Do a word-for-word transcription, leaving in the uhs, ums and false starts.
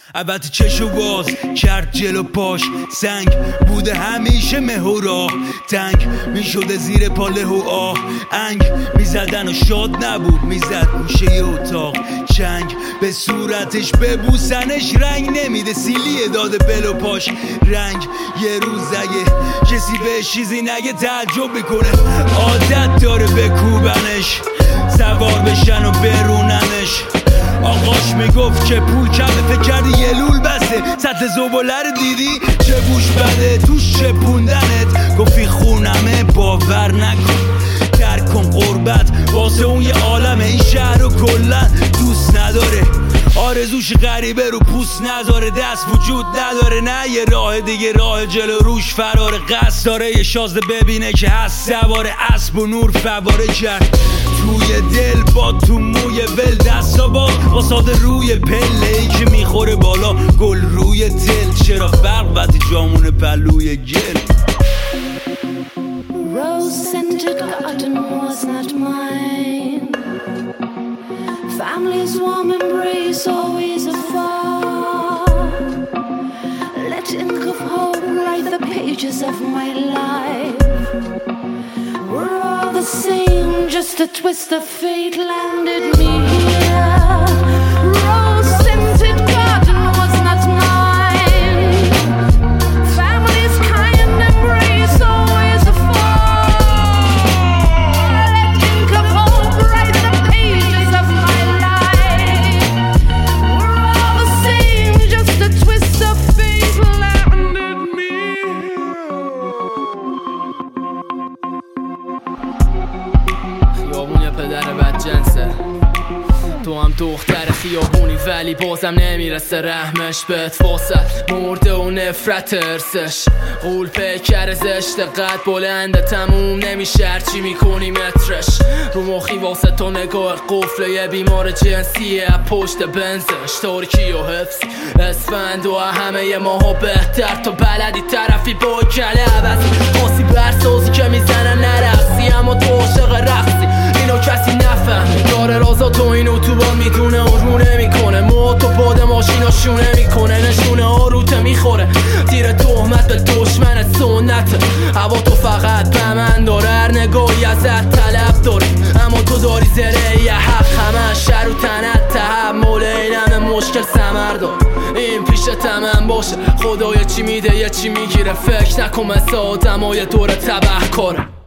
البته چشو باز کرد جلو پاش، سنگ بوده همیشه مه و راه، تنگ میشده زیر پاله و آه، انگ میزدن و شاد نبود، میزد گوشه اتاق، چنگ به صورتش ببوسنش رنگ نمیده، سیلیه داده بل و پاش رنگ. یه روز اگه کسی به چیزی نگه تعجب میکنه، عادت داره بکوبنش، سوار بشن و بروننش. آقاش میگفت که پول کمه، فکر کردی یه لول بسته، سطح زباله رو دیدی چه بوش بده توش چپوندنت، گفتی خونمه باور نکن، درک کن قربت واسه اون یه عالمه، این شهر رو کلن دوست نداره، آرزوش غریبه رو پوست نداره، دست وجود نداره، نه یه راه دیگه راه جلو روش فراره، قصد داره یه شازده ببینه که هست سواره اسب و نور فواره کرد توی دل با تو موی ول، دستا با واساده روی پله ای که میخوره بالا گل روی تل، چرا فرق وقتی جامون پلوی گل. Rose-scented garden was not mine, family's warm embrace always afar, letting of hope write the pages of my life. We're all the same, just a twist of fate landed me here. Rose-scented garden was not mine, family's kind embrace always afar, letting of hope write the pages of my life. We're all the same, just a twist of fate landed me here. خیابون یه پدر بدجنسه، تو هم دختر خیابونی ولی بازم نمیرسه رحمش بهت، واسه مرده و نفرت ارسش، غول پیکر زشت قد بلنده تموم نمیشه هرچی میکنی مترش، رو مخی واسه تو نگاه قفل یه بیمار جنسیه پشت بنزش، ترکی و حفظ اسفند و همه ی ماها بهتر، تو بلدی طرفی با کله عوضی، خاصی برسازی که میزنن نرقصی، اما تو عاشق رقصی اینو کسی نفهم، یاره رازا تو این اتوبان میدونه و رو نمیکنه، ما تو باد ماشینا شونه میکنه، نشونه آروته میخوره تیر تهمت به دشمنت سنته، هوا تو فقط به من داره، هر نگاهی ازت طلب داره، اما تو داری زره یه حق همه شر و تنت تحمل این همه مشکل ثمر داره، این پیش تمن باشه خدای چی میده یه چی میگیره، فکر نکن مثل آدمای دور تبه کاره.